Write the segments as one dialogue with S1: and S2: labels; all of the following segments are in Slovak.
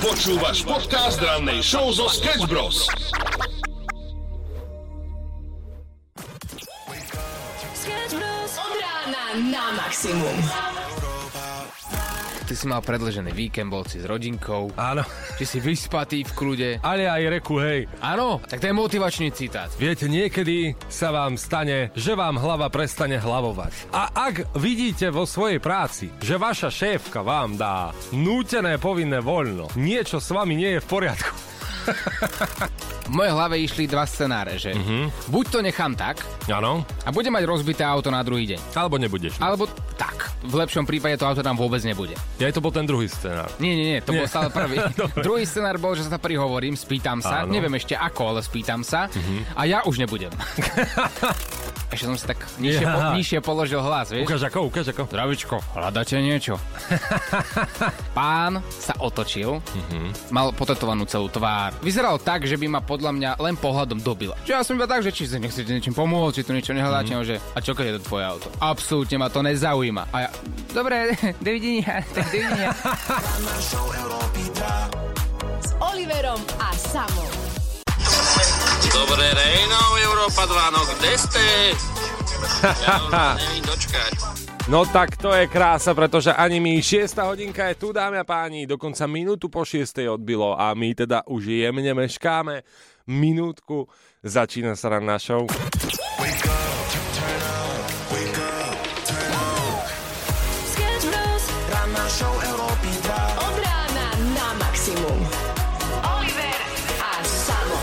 S1: Počúvaš podcast rannej show zo Sketch Bros.
S2: Sketch Bros. Od rána na maximum.
S3: Ty si mal predĺžený víkend, bol si s rodinkou.
S4: Áno.
S3: Či si vyspatý v kľude.
S4: Ale aj reku, hej.
S3: Áno, tak to je motivačný citát.
S4: Viete, niekedy sa vám stane, že vám hlava prestane hlavovať. A ak vidíte vo svojej práci, že vaša šéfka vám dá nútené povinné voľno, niečo s vami nie je v poriadku.
S3: V mojej hlave išli dva scenáre, že buď to nechám tak
S4: Áno.
S3: a budem mať rozbité auto na druhý deň.
S4: Alebo nebudeš.
S3: Alebo tak. V lepšom prípade to auto tam vôbec nebude.
S4: Ja, to bol ten druhý scenár.
S3: Nie, to bol stále prvý. Druhý scenár bol, že sa prihovorím, spýtam sa,
S4: Áno.
S3: neviem ešte ako, ale spýtam sa a ja už nebudem. Ešte som si tak nižšie položil hlas, vieš?
S4: Ukáž ako.
S3: Zdravičko, hľadáte niečo? Pán sa otočil, mal potetovanú celú tvár. Vyzeral tak, že by ma podľa mňa len pohľadom dobila. Čiže ja som iba tak, že či sa nechcete niečím pomôcť, či tu niečo nehľadáte, že a čo keď je to tvoje auto? Absolútne ma to nezaujíma. A ja, dobre, dovidenia.
S2: S Oliverom a Samom.
S5: Dobré ráno, Európa 2, no kde ste? Ja nevím dočkať.
S4: No tak to je krása, pretože ani mi 6. hodinka je tu, dámy a páni, dokonca minútu po 6. odbilo a my teda už jemne meškáme. Minútku, začína sa ranná show.
S2: Sketch Bros. Ranná show Európy 2. Od rána na maximum. Oliver a Samo.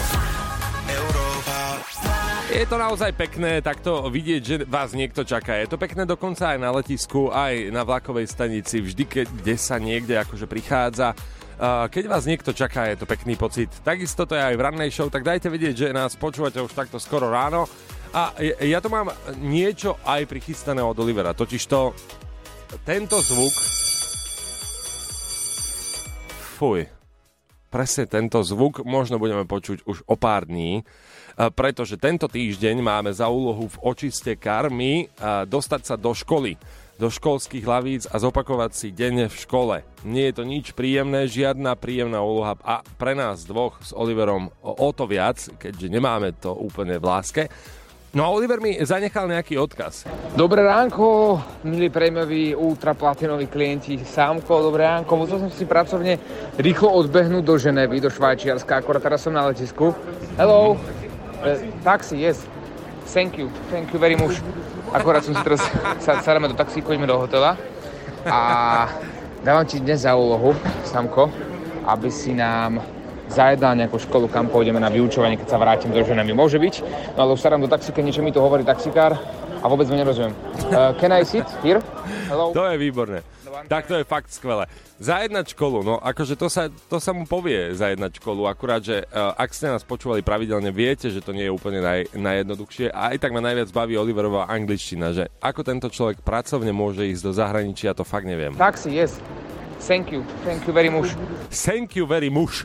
S4: Je to naozaj pekné takto vidieť, že vás niekto čaká. Je to pekné dokonca aj na letisku, aj na vlakovej stanici. Vždy, kde sa niekde akože prichádza. Keď vás niekto čaká, je to pekný pocit. Takisto to je aj v rannej show, tak dajte vedieť, že nás počúvate už takto skoro ráno. A ja to mám niečo aj prichystané od Olivera. Totižto tento zvuk... Fuj. Presne tento zvuk možno budeme počuť už o pár dní, pretože tento týždeň máme za úlohu v očiste karmy dostať sa do školy, do školských hlavíc a zopakovať si deň v škole. Nie je to nič príjemné, žiadna príjemná úloha a pre nás dvoch s Oliverom o to viac, keďže nemáme to úplne v láske. No a Oliver mi zanechal nejaký odkaz.
S6: Dobré ránko, milí prémioví ultraplatinoví klienti. Sámko, dobré ránko. Musel som si pracovne rýchlo odbehnúť do Ženevy, do Švajčiarska. Akorát teraz som na letisku. Hello. Taxi, yes. Thank you very much. Akorát som si teraz sadáme do taxíku, ideme do hotela. A dávam ti dnes za úlohu, Sámko, aby si nám zajednal nejakú školu, kam pôjdeme na vyučovanie, keď sa vrátim do Ženevy. Môže byť, no ale už sadám do taxíka, niečo mi to hovorí taxikár a vôbec mi nerozumiem. Can I sit here? Hello?
S4: To je výborné. Tak to je fakt skvelé. Zajednať školu, no akože to sa mu povie zajednať školu, akurát, že ak ste nás počúvali pravidelne, viete, že to nie je úplne najjednoduchšie a aj tak ma najviac baví Oliverová angličtina, že ako tento človek pracovne môže ísť do zahraničia, to fakt neviem.
S6: Taxi, yes. Thank you very much.
S4: Thank you very much.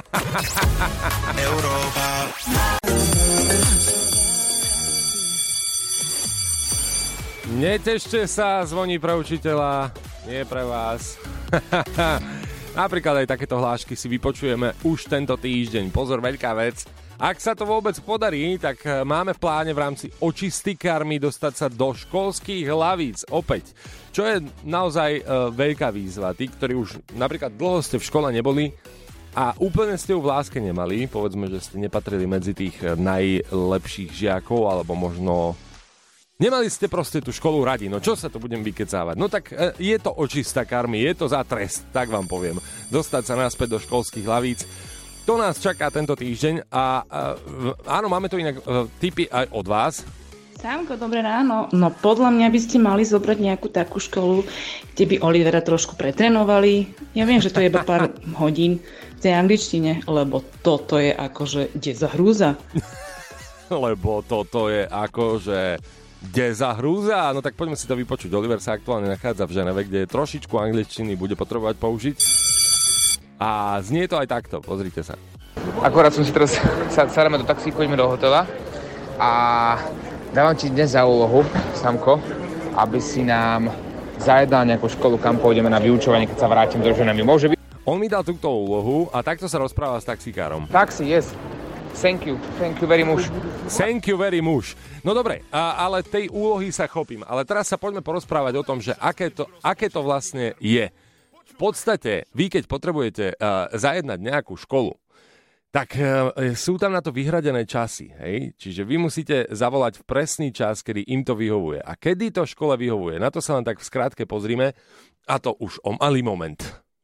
S4: Netešte sa, zvoní pre učiteľa, nie pre vás. Napríklad aj takéto hlášky si vypočujeme už tento týždeň. Pozor, veľká vec. Ak sa to vôbec podarí, tak máme v pláne v rámci očisty karmy dostať sa do školských hlavíc opäť. Čo je naozaj veľká výzva. Tí, ktorí už napríklad dlho ste v škole neboli a úplne ste ju v láske nemali, povedzme, že ste nepatrili medzi tých najlepších žiakov, alebo možno nemali ste proste tú školu radi. No čo sa tu budem vykecávať? No tak je to očista karmy, je to za trest, tak vám poviem. Dostať sa naspäť do školských hlavíc. To nás čaká tento týždeň a áno, máme tu inak tipy aj od vás.
S7: Sámko, dobré ráno. No podľa mňa by ste mali zobrať nejakú takú školu, kde by Olivera trošku pretrénovali. Ja viem, že to je iba pár hodín v tej angličtine, lebo toto je akože dezahrúza.
S4: Lebo toto je akože dezahrúza. No tak poďme si to vypočuť. Oliver sa aktuálne nachádza v Ženeve, kde trošičku angličtiny bude potrebovať použiť. A znie to aj takto, pozrite sa.
S6: Akorát som si teraz sadáme do taxíku, ideme do hotela a dávam ti dnes za úlohu, Sámko, aby si nám zajednal nejakú školu, kam pôjdeme na vyučovanie, keď sa vrátim do Ženevy. Môže byť?
S4: On mi dal túto úlohu a takto sa rozpráva s taxikárom.
S6: Taxi, yes. Thank you very much.
S4: Thank you very much. No dobre, ale tej úlohy sa chopím. Ale teraz sa poďme porozprávať o tom, že aké to vlastne je. V podstate, vy keď potrebujete zajednať nejakú školu, tak sú tam na to vyhradené časy. Hej? Čiže vy musíte zavolať v presný čas, kedy im to vyhovuje. A kedy to škole vyhovuje? Na to sa len tak v skrátke pozrime. A to už o malý moment.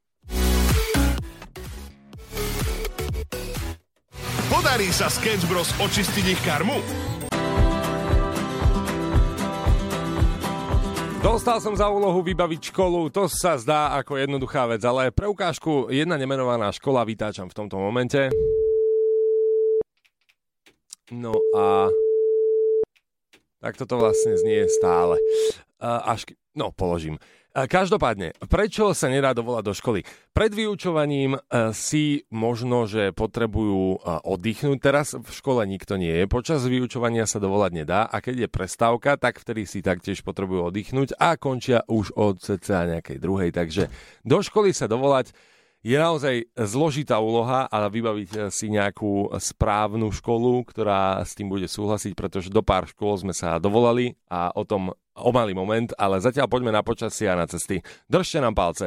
S1: Podarí sa Sketch Bros očistiť ich karmu?
S4: Dostal som za úlohu vybaviť školu, to sa zdá ako jednoduchá vec, ale pre ukážku jedna nemenovaná škola vytáčam v tomto momente. No a tak toto vlastne znie stále. Položím. Každopádne, prečo sa nedá dovolať do školy? Pred vyučovaním si možno, že potrebujú oddychnúť. Teraz v škole nikto nie je. Počas vyučovania sa dovolať nedá a keď je prestávka, tak vtedy si taktiež potrebujú oddychnúť a končia už od cca nejakej druhej. Takže do školy sa dovolať je naozaj zložitá úloha, ale vybaviť si nejakú správnu školu, ktorá s tým bude súhlasiť, pretože do pár škôl sme sa dovolali a o tom o malý moment, ale zatiaľ poďme na počasie a na cesty. Držte nám palce.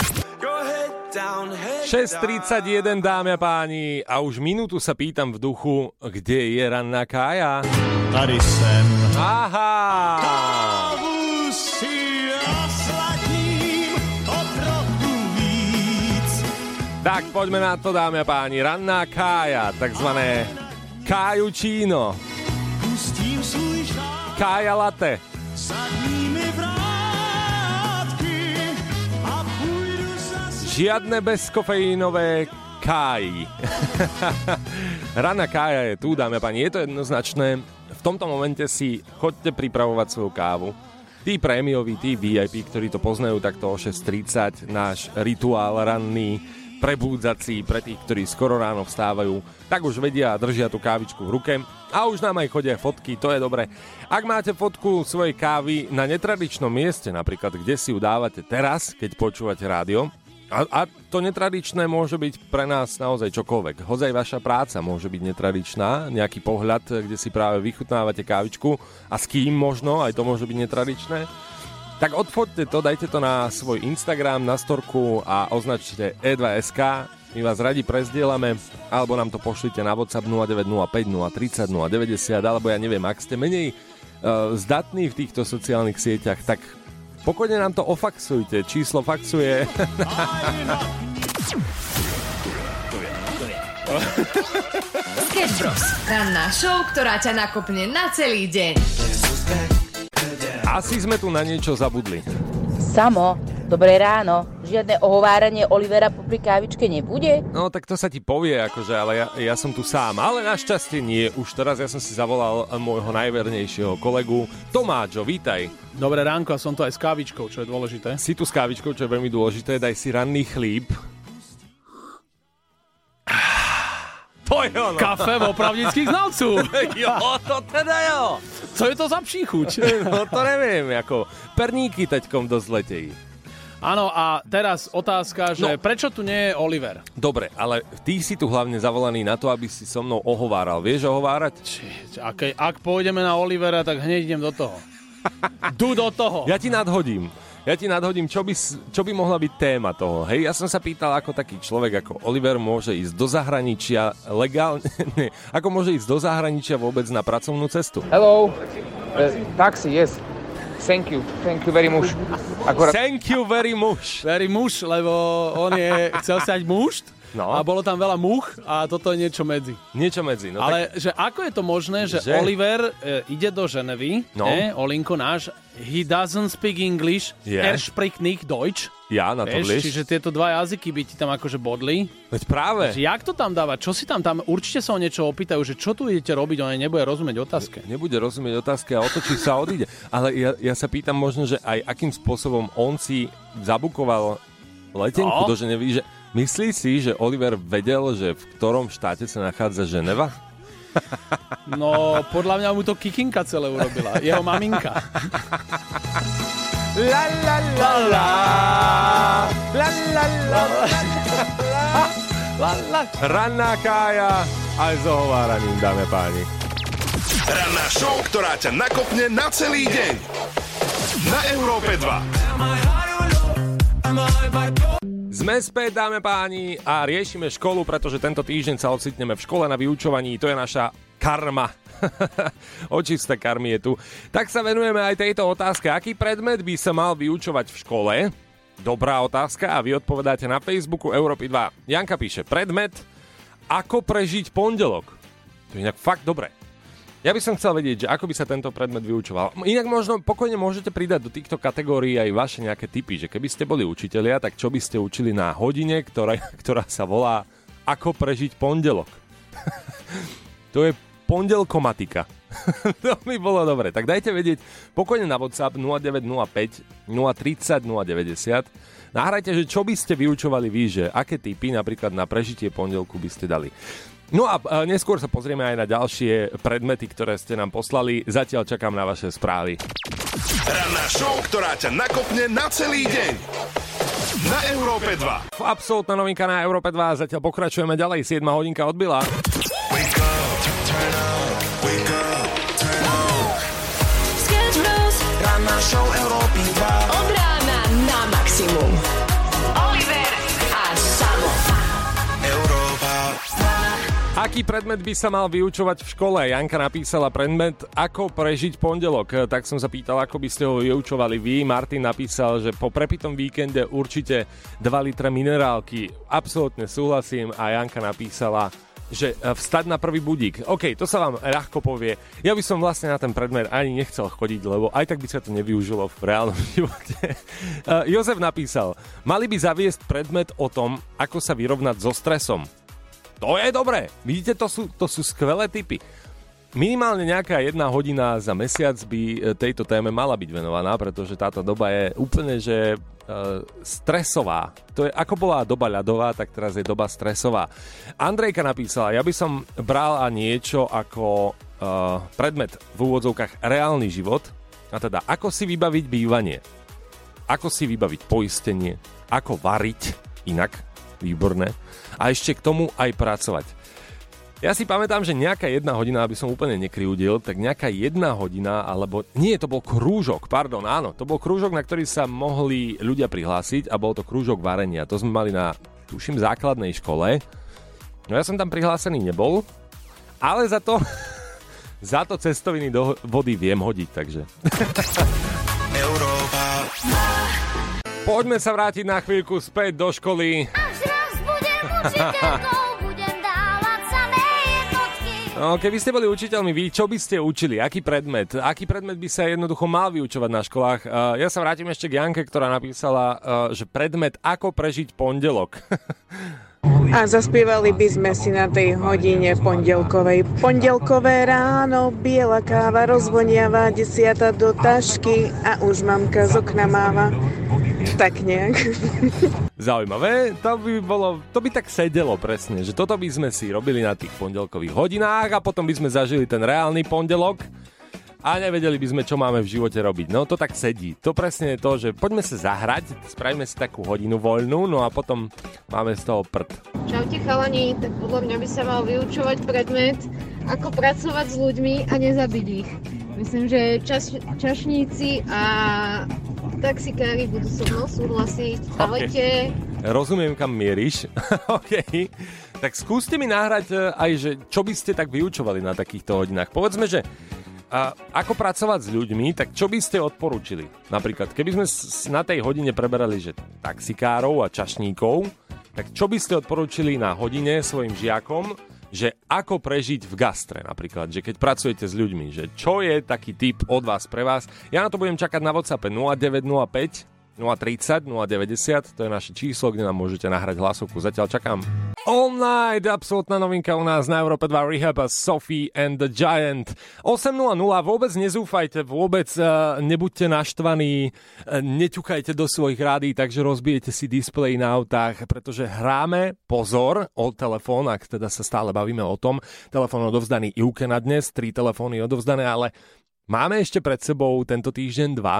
S4: 6:31, dámy a páni, a už minútu sa pýtam v duchu, kde je ranná Kája?
S8: Tady jsem.
S4: Aha!
S8: Kávu si osladím o trochu víc.
S4: Tak poďme na to, dámy a páni. Ranná Kája, takzvané Kájučíno.
S8: Pustím svůj šál.
S4: Kája latte.
S8: Sadnými vrátky a půjdu zas.
S4: Žiadne bezkofeínové Káji. Ranná Kája je tu, dámy a páni. Je to jednoznačné. V tomto momente si choďte pripravovať svoju kávu. Tí prémioví, tí VIP, ktorí to poznajú takto o 6:30, náš rituál ranný, prebúdzací pre tých, ktorí skoro ráno vstávajú, tak už vedia a držia tú kávičku v ruke a už nám aj chodia fotky, to je dobre. Ak máte fotku svojej kávy na netradičnom mieste, napríklad kde si ju dávate teraz, keď počúvate rádio, a to netradičné môže byť pre nás naozaj čokoľvek. Hodzaj vaša práca môže byť netradičná, nejaký pohľad, kde si práve vychutnávate kávičku a s kým možno, aj to môže byť netradičné. Tak odfoďte to, dajte to na svoj Instagram, na storku a označte E2SK. My vás radi prezdielame, alebo nám to pošlite na WhatsApp 0905 030 090, alebo ja neviem, ak ste menej zdatní v týchto sociálnych sieťach, tak pokojne nám to ofaxujte. Číslo faxuje.
S2: Sketch Bros. Ranná show, ktorá ťa nakopne na celý deň.
S4: Asi sme tu na niečo zabudli.
S9: Samo, dobré ráno. Žiadne ohováranie Olivera popri kávičke nebude?
S4: No tak to sa ti povie, akože, ale ja som tu sám. Ale našťastie nie. Už teraz ja som si zavolal môjho najvernejšieho kolegu Tomáčo, vítaj.
S10: Dobré ránko, a som tu aj s kávičkou, čo je dôležité.
S4: Si tu s kávičkou, čo je veľmi dôležité. Daj si ranný chlíb. To je ono.
S10: Kafe vo pravdických znalců.
S4: Jo, to teda jo.
S10: Co je to za příchuť?
S4: No to neviem, ako perníky teďkom dosť letejí.
S10: Áno, a teraz otázka, že prečo tu nie je Oliver?
S4: Dobre, ale ty si tu hlavne zavolaný na to, aby si so mnou ohováral. Vieš ohovárať?
S10: Ak pôjdeme na Olivera, tak hneď idem do toho. Du do toho.
S4: Ja ti nadhodím, čo by mohla byť téma toho. Hej, ja som sa pýtal, ako taký človek ako Oliver môže ísť do zahraničia legálne, ako môže ísť do zahraničia vôbec na pracovnú cestu.
S6: Hello, taxi, yes. Thank you very much.
S4: Thank you very much.
S10: Very much, lebo on chcel sa ať mušt. No. A bolo tam veľa much a toto je niečo medzi.
S4: Niečo medzi. No
S10: ale tak... že ako je to možné, že Oliver ide do Ženevy, Olinko náš, he doesn't speak English, spricht nicht Deutsch.
S4: Ja, na to vieš.
S10: Čiže tieto dva jazyky by ti tam akože bodli.
S4: Veď práve.
S10: Takže jak to tam dávať? Čo si tam? Určite sa o niečo opýtajú, že čo tu idete robiť, on nebude rozumieť otázke.
S4: Nebude rozumieť otázke a otočí sa a odíde. Ale ja sa pýtam možno, že aj akým spôsobom on si zabukoval letenku do Ženevy, že myslí si, že Oliver vedel, že v ktorom štáte sa nachádza Ženeva?
S10: No, podľa mňa mu to Kikinka celé urobila. Jeho maminka.
S4: La la la la la la la la. Ranná Kája aj s ohováraním, dáme páni.
S1: Ranná show, ktorá ťa nakopne na celý deň. Na Európe 2.
S4: Sme späť, dáme páni, a riešime školu, pretože tento týždeň sa ocitneme v škole na vyučovaní. To je naša karma. Očisté karmy je tu. Tak sa venujeme aj tejto otázke. Aký predmet by sa mal vyučovať v škole? Dobrá otázka a vy odpovedáte na Facebooku Európy 2. Janka píše, predmet ako prežiť pondelok. To je inak fakt dobré. Ja by som chcel vedieť, že ako by sa tento predmet vyučoval. Inak možno pokojne môžete pridať do týchto kategórií aj vaše nejaké tipy, že keby ste boli učitelia, tak čo by ste učili na hodine, ktorá sa volá Ako prežiť pondelok. To je pondelkomatika. To by bolo dobre. Tak dajte vedieť pokojne na WhatsApp 0905 030 090. Nahrajte, že čo by ste vyučovali vy, že aké tipy napríklad na prežitie pondelku by ste dali. No a neskôr sa pozrieme aj na ďalšie predmety, ktoré ste nám poslali. Zatiaľ čakám na vaše správy.
S1: Ranná show, ktorá ťa nakopne na celý deň. Na Európe 2.
S4: Absolútna novinka na Európe 2. Zatiaľ pokračujeme ďalej. 7 hodinka odbila.
S1: Wake up, turn on, wake up, turn on.
S2: Sketch Bros.
S8: Ranná show Európy 2.
S2: Od rána na maximum. Oliver a Samo.
S8: Európa.
S4: Aký predmet by sa mal vyučovať v škole? Janka napísala predmet Ako prežiť pondelok. Tak som sa pýtal, ako by ste ho vyučovali vy. Martin napísal, že po prepitom víkende určite 2 litre minerálky. Absolútne súhlasím. A Janka napísala, že vstať na prvý budík. OK, to sa vám ľahko povie. Ja by som vlastne na ten predmet ani nechcel chodiť, lebo aj tak by sa to nevyužilo v reálnom živote. Jozef napísal, mali by zaviesť predmet o tom, ako sa vyrovnať so stresom. To je dobré. Vidíte, to sú skvelé tipy. Minimálne nejaká 1 hodina za mesiac by tejto téme mala byť venovaná, pretože táto doba je úplne, že stresová. To je, ako bola doba ľadová, tak teraz je doba stresová. Andrejka napísala, ja by som bral niečo ako predmet v úvodzovkách reálny život, a teda ako si vybaviť bývanie, ako si vybaviť poistenie, ako variť inak, výborné, a ešte k tomu aj pracovať. Ja si pamätám, že nejaká 1 hodina, aby som úplne nekryudil, tak nejaká 1 hodina, alebo nie, to bol krúžok, pardon, áno, to bol krúžok, na ktorý sa mohli ľudia prihlásiť a bol to krúžok varenia. To sme mali na, tuším, základnej škole. No ja som tam prihlásený nebol, ale za to cestoviny do vody viem hodiť, takže.
S8: Európa.
S4: Poďme sa vrátiť na chvíľku späť do školy. No, keby ste boli učiteľmi, vy čo by ste učili? Aký predmet? Aký predmet by sa jednoducho mal vyučovať na školách? Ja sa vrátim ešte k Janke, ktorá napísala, že predmet ako prežiť pondelok.
S11: A zaspievali by sme si na tej hodine pondelkovej. Pondelkové ráno, biela káva rozvoniava, 10 do tašky a už mamka z okna máva. Tak nejak.
S4: Zaujímavé, to by tak sedelo presne, že toto by sme si robili na tých pondelkových hodinách a potom by sme zažili ten reálny pondelok a nevedeli by sme, čo máme v živote robiť. No to tak sedí. To presne je to, že poďme sa zahrať, spravíme si takú hodinu voľnú, no a potom máme z toho prd.
S12: Čaute chalani, tak podľa mňa by sa mal vyučovať predmet, ako pracovať s ľuďmi a nezabiť ich. Myslím, že čašníci a taxikári budú so mnou súhlasiť. Ahojte.
S4: Okay. Rozumiem, kam mieríš. OK. Tak skúste mi nahrať aj, že čo by ste tak vyučovali na takýchto hodinách. Povedzme, že ako pracovať s ľuďmi, tak čo by ste odporúčili? Napríklad, keby sme na tej hodine preberali, že taxikárov a čašníkov, tak čo by ste odporúčili na hodine svojim žiakom, že ako prežiť v gastre napríklad, že keď pracujete s ľuďmi, že čo je taký tip od vás pre vás. Ja na to budem čakať na WhatsAppe 0905 030 090, to je naše číslo, kde nám môžete nahrať hlasovku. Zatiaľ čakám. All Night, absolútna novinka u nás na Európe 2, Rehab a Sophie and the Giant. 8.00, vôbec nezúfajte, vôbec nebuďte naštvaní, neťukajte do svojich rádií, takže rozbijete si displej na autách, pretože hráme, pozor, o telefón, ak teda sa stále bavíme o tom, telefón odovzdaný Ivke na dnes, 3 telefóny odovzdané, ale máme ešte pred sebou tento týždeň 2,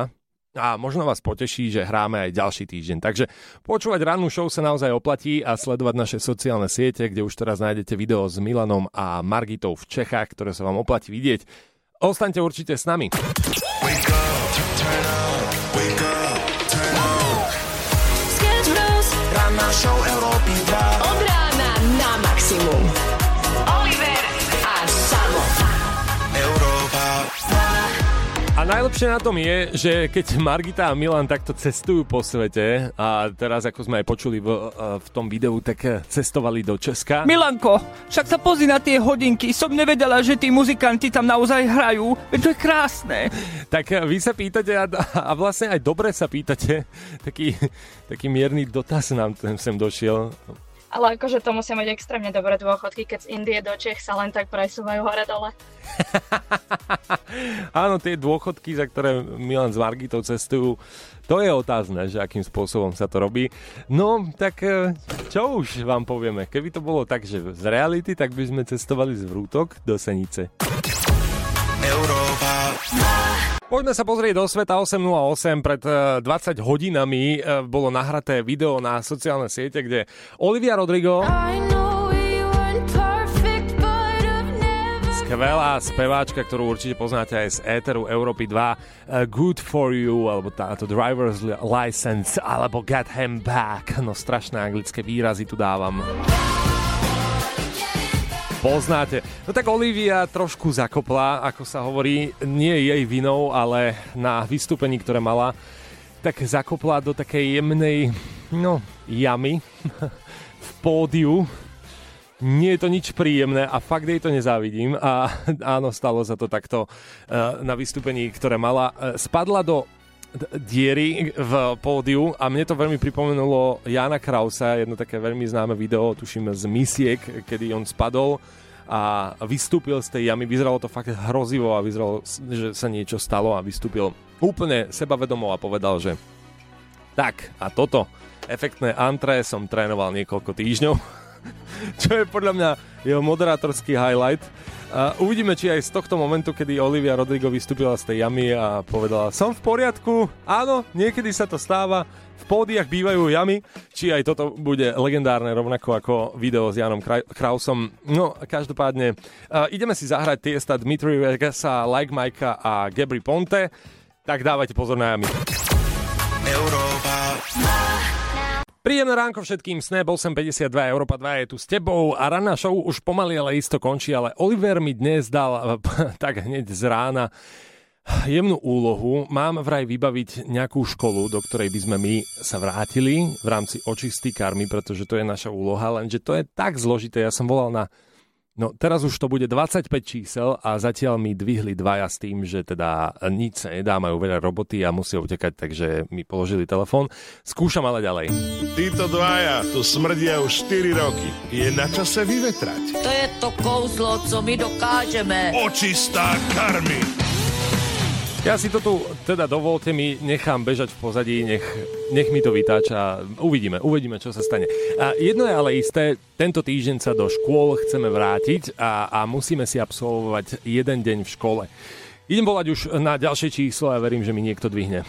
S4: a možno vás poteší, že hráme aj ďalší týždeň. Takže počúvať rannú show sa naozaj oplatí a sledovať naše sociálne siete, kde už teraz nájdete video s Milanom a Margitou v Čechách, ktoré sa vám oplatí vidieť. Ostaňte určite s nami.
S8: Ranná show Európy 2.
S2: Od rána na maximum. Oliver a Samo.
S8: Európa.
S4: A najlepšie na tom je, že keď Margita a Milan takto cestujú po svete a teraz, ako sme aj počuli v tom videu, tak cestovali do Česka.
S13: Milanko, však sa pozri na tie hodinky. Som nevedela, že tí muzikanti tam naozaj hrajú. Veď to je krásne.
S4: Tak vy sa pýtate a vlastne aj dobre sa pýtate. Taký mierny dotaz nám sem došiel.
S14: Ale akože to musia mať extrémne dobré dôchodky, keď z Indie do Čech sa len tak presúvajú hore-dole.
S4: Áno, tie dôchodky, za ktoré Milan s Margitou cestujú, to je otázne, že akým spôsobom sa to robí. No, tak čo už vám povieme? Keby to bolo tak, že z reality, tak by sme cestovali z Vrútok do Senice.
S8: Európa.
S4: Poďme sa pozrieť do sveta 8.08. Pred 20 hodinami bolo nahraté video na sociálne siete, kde Olivia Rodrigo, skvelá speváčka, ktorú určite poznáte aj z éteru Európy 2, Good For You, alebo táto Driver's License, alebo Get Him Back. No strašné anglické výrazy tu dávam. Poznáte. No tak Olivia trošku zakopla, ako sa hovorí, nie jej vinou, ale na vystúpení, ktoré mala, tak zakopla do takej jemnej, jamy v pódiu. Nie je to nič príjemné a fakt jej to nezávidím. A áno, stalo sa to takto na vystúpení, ktoré mala. Spadla do diery v pódiu a mne to veľmi pripomenulo Jana Krausa, jedno také veľmi známe video, tuším z Misiek, kedy on spadol a vystúpil z tej jamy. Vyzeralo to fakt hrozivo a vyzeralo, že sa niečo stalo a vystúpil úplne sebavedomo a povedal, že tak a toto efektné antré som trénoval niekoľko týždňov, čo je podľa mňa jeho moderátorský highlight. Uvidíme, či aj z tohto momentu, kedy Olivia Rodrigo vystúpila z tej jamy a povedala, som v poriadku, áno, niekedy sa to stáva, v pódiach bývajú jamy, či aj toto bude legendárne, rovnako ako video s Janom Krausom. No, každopádne, ideme si zahrať Tiesta, Dmitri Vegasa, Like Mike'a a Gabry Ponte, tak dávajte pozor na jamy.
S8: Európa.
S4: Príjemné ránko všetkým, Snap 852, Európa 2 je tu s tebou a ranná show už pomaly, ale isto končí, ale Oliver mi dnes dal tak hneď z rána jemnú úlohu. Mám vraj vybaviť nejakú školu, do ktorej by sme my sa vrátili v rámci očistý karmy, pretože to je naša úloha, lenže to je tak zložité. Ja som volal na... No teraz už to bude 25 čísel a zatiaľ mi dvihli dvaja s tým, že teda nič sa nedá, majú veľa roboty a musia utekať, takže mi položili telefón. Skúšam ale ďalej.
S1: Títo dvaja tu smrdia už 4 roky. Je na čase vyvetrať.
S15: To je to kouzlo, co my dokážeme.
S1: Očistá karmy.
S4: Ja si to tu, teda dovolte mi, nechám bežať v pozadí, nech mi to vytáča. Uvidíme, čo sa stane. A jedno je ale isté, tento týždeň sa do škôl chceme vrátiť a musíme si absolvovať jeden deň v škole. Idem volať už na ďalšie číslo a verím, že mi niekto dvihne.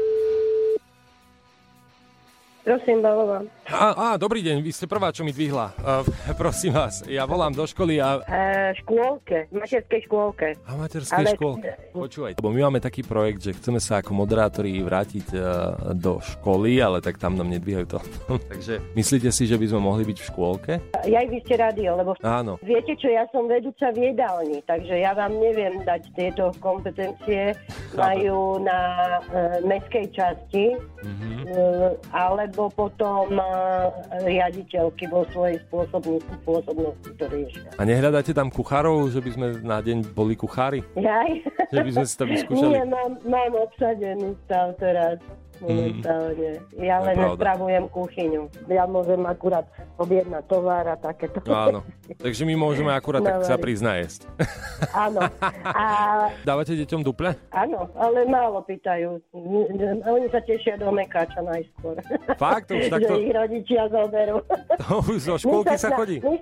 S16: Prosím, Balová.
S4: Dobrý deň, vy ste prvá, čo mi dvihla. Prosím vás, ja volám do školy a...
S16: Škôlke, materskej škôlke.
S4: A materskej škôlke. Počúvajte, lebo my máme taký projekt, že chceme sa ako moderátori vrátiť do školy, ale tak tam nám nedvíhajú to. Takže myslíte si, že by sme mohli byť v škôlke?
S16: Ja vy ste rádio, lebo
S4: áno.
S16: Viete čo, ja som vedúca v jedálni, takže ja vám neviem dať tieto kompetencie. Majú na mestskej časti, alebo potom riaditeľky vo svojej spôsobnosti to riešia.
S4: A nehľadáte tam kuchárov, že by sme na deň boli kuchári?
S16: Jaj?
S4: Že by sme si to vyskúšali?
S16: Nie, mám obsadený stav teraz. momentálne. Ja len spravujem kuchyňu. Ja môžem akurát objednať tovar a takéto.
S4: Áno, takže my môžeme akurát tak sa prísť najesť.
S16: Áno. A...
S4: Dávate deťom duple?
S16: Áno, ale málo pýtajú. Oni sa tešia do mekáča najskôr.
S4: Fakt? Už takto?
S16: Že ich rodičia zoberú.
S4: To už zo škôlky sa chodí?
S16: My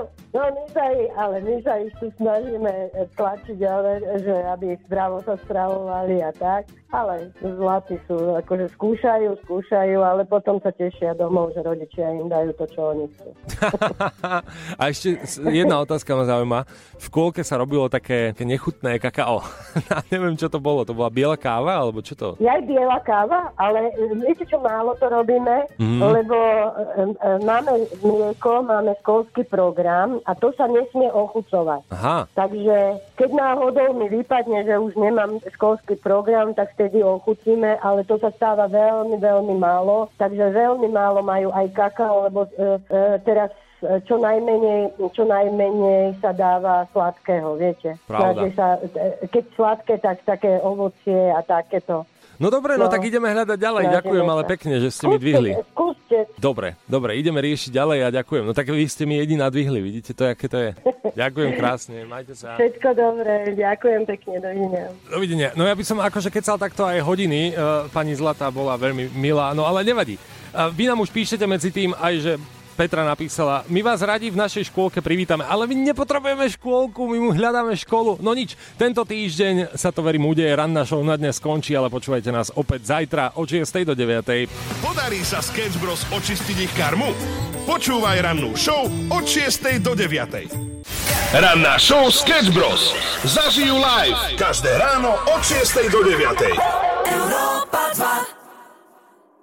S16: sa ich tu snažíme tlačiť, ale že aby zdravo sa stravovali a tak. Ale zlatí sú, akože skúšajú, ale potom sa tešia domov, že rodičia im dajú to, čo oni chcú.
S4: A ešte jedna otázka ma zaujíma. V škôlke sa robilo také nechutné kakao. Neviem, čo to bolo. To bola biela káva, alebo čo to?
S16: Je aj biela káva, ale viete, čo málo to robíme? Lebo máme mlieko, máme školský program a to sa nesmie ochucovať.
S4: Aha.
S16: Takže keď náhodou mi vypadne, že už nemám školský program, tak vtedy ochutíme, ale to sa stáva veľmi, veľmi málo. Takže veľmi málo majú aj kakao, lebo teraz čo najmenej sa dáva sladkého, viete.
S4: Pravda.
S16: Keď sladké, tak také ovocie a takéto.
S4: No dobre, no tak ideme hľadať ďalej. Ďakujem ale pekne, že ste mi dvihli.
S16: Skúste.
S4: Dobre, ideme riešiť ďalej a ďakujem. No tak vy ste mi jediná dvihli, vidíte to, aké to je. Ďakujem krásne, majte sa.
S16: Všetko dobré, ďakujem pekne, dovidenia.
S4: Dovidenia. No ja by som akože kecal takto aj hodiny, pani Zlatá bola veľmi milá, no ale nevadí. Vy nám už píšete medzi tým aj, že Petra napísala, my vás radi v našej škôlke privítame, ale my nepotrebujeme škôlku, my mu hľadáme školu. No nič, tento týždeň sa to verím udeje, ranná show na dnes skončí, ale počúvajte nás opäť zajtra od 6. do 9.
S1: Podarí sa Sketch Bros očistiť ich karmu? Počúvaj rannú show od 6. do 9. Ranná show Sketch Bros. Zažijú live každé ráno od 6. do 9.